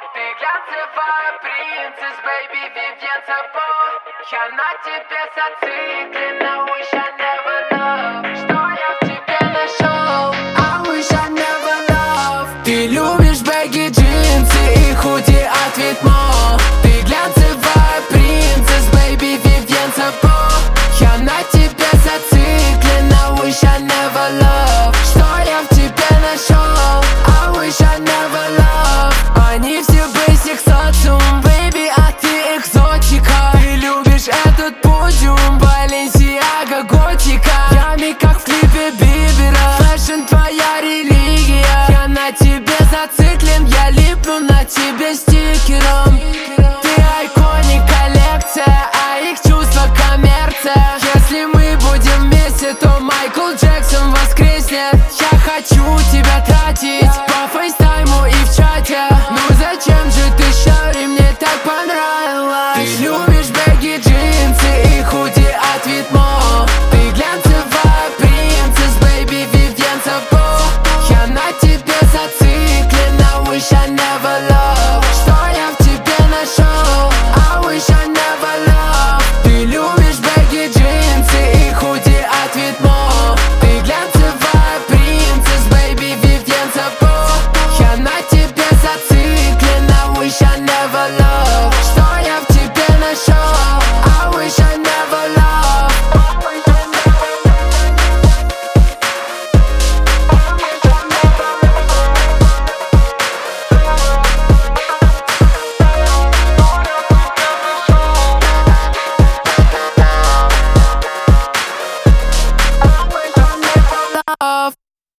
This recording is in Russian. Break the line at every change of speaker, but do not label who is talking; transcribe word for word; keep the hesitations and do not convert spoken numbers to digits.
Ты глянцевая принцесс, baby, Vivienne Chabot. Я на тебе зациклена, wish I never love. Что я в тебе нашел? I wish I never love. Ты любишь бэги, джинсы и худи от Витмо. Ты глянцевая принцесс, baby, Vivienne Chabot. Я на тебе зациклена, wish I never love. Что я в тебе нашел? I wish I never love. Они все basic социум, baby, а ты экзотика. Ты любишь этот подиум, Balenciaga, готика. Ями как в клипе Бибера, фэшн твоя религия. Я на тебе зациклен, я липну на тебе стикером. Ты айконик, коллекция, а их чувства коммерция. Если мы будем вместе, то Майкл Джексон воскреснет. Я хочу тебя тратить по фейстайму и в чате.